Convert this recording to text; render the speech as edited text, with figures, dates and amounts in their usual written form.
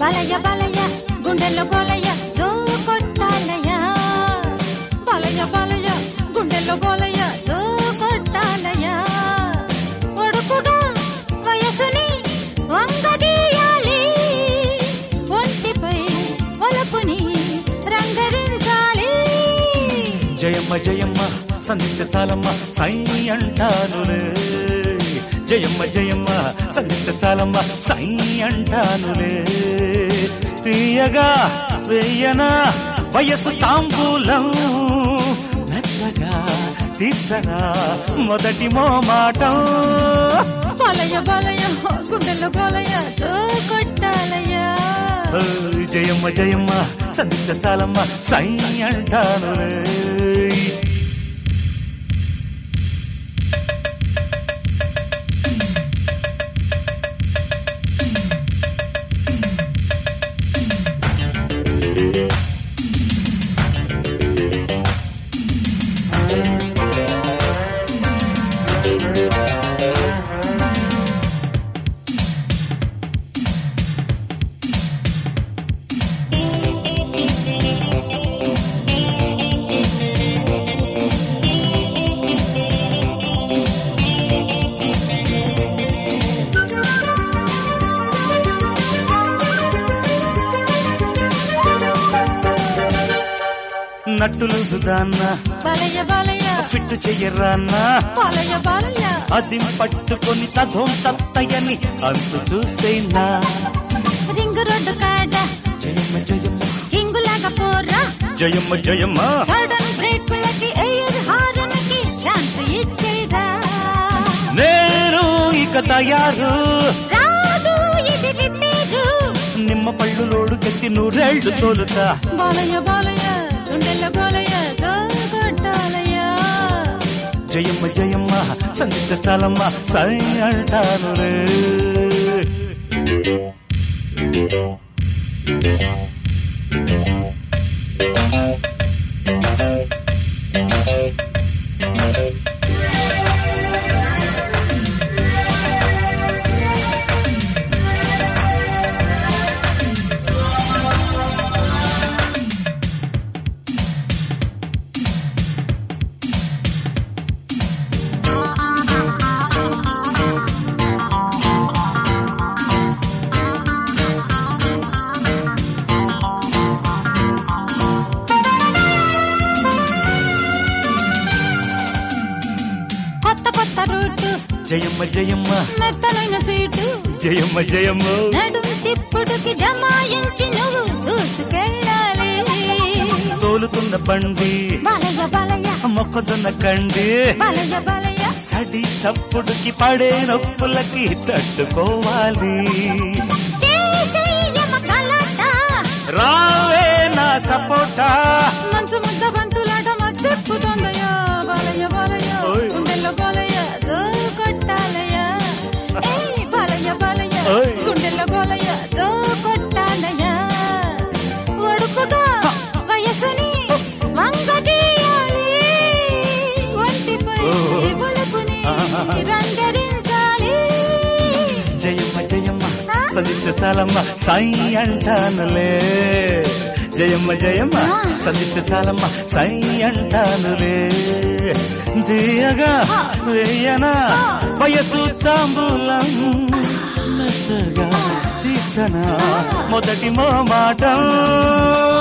బాలయ్య బాలయ్య గుండెల్లో గోలయ్య జో కొట్టాలయ్య బాలయ్య బాలయ్య గుండెల్లో గోలయ్య జో కొట్టాలయ్య ఒడుపుగా వయసుని వంగదీయాలి ఒంటిపై వలపుని రంగరించాలి జయమ్మ జయమ్మ సంధిస్తే చాలమ్మ సై అంటానులే జయమ్మ జయమ్మ సంధిస్తే చాలమ్మ సై అంటానులే తీయగా వేయన వయసు తాంబూలం మెత్తగా తీసరా మొదటి మోమాటం బాలయ్య బాలయ్య గుండెల్లో గోలయ్య జో కొట్టాలయ్య జయమ్మ జయమ్మ సంధిస్తే చాలమ్మ సై అంటానులే నట్టులు సుదాన్న బాలయ్య బాలయ్య ఫిట్టు చెయ్యరాన్న బాలయ్య బాలయ్య అది పట్టుకొని తధోం తత్తయ్యని అంతు చూసేనా రింగు రోడ్డు కాడ జయమ్మ జయమ్మ హింగులాగా పోరా జయమ్మ జయమ్మ సడన్ బ్రేకులకి ఎయిర్ హారన్కి ఛాన్స్ ఇచ్చేదా నేను ఇక తయారు రాదు ఇది రిపేరు నిమ్మ పళ్ళు లోడు కట్టి నూరేళ్లు తోలుతా బాలయ్య బాలయ్య గుండెల్లో గోలయ్య జో కొట్టాలయ్య జయమ్మ జయమ్మ సంధిస్తే చాలమ్మ సై అంటానులే జయమ్మ జయమ్మ మెత్తనైన సీటు జయమ్మ జయమ్మ నడుం తిప్పుడుకి జమాయించి నువ్వు దూసుకెళ్ళాలి తోలుతున్న బండి బాలయ్య బాలయ్య మొక్కజొన్న కండి బాలయ్య బాలయ్య సడి చప్పుడుకి పడే నొప్పులకి తట్టుకోవాలి చేసేయమ కలట రావే నా సపోటా మంచు ముద్ద బంతులాట మద్దెక్కుతుందయ్యా బాలయ్య బాలయ్య గుండెల్లో గోలయ్య జో కొట్టాలయ్య ఏయ్ బాలయ్య బాలయ్య గుండెల్లో గోలయ్య జో కొట్టాలయ్య ఒడుపుగా వయసుని వంగదీయాలి ఒంటిపై ఒలుపుని రంగరించాలి జయమ్మ జయమ్మ సంధిస్తే చాలమ్మ సై అంటానులే జయమ్మ జయమ్మ సంధిస్తే చాలమ్మ సై అంటానులే తీయగా వేయనా వయసు తాంబూలం మెత్తగా తీసనా మొదటి మోమాటం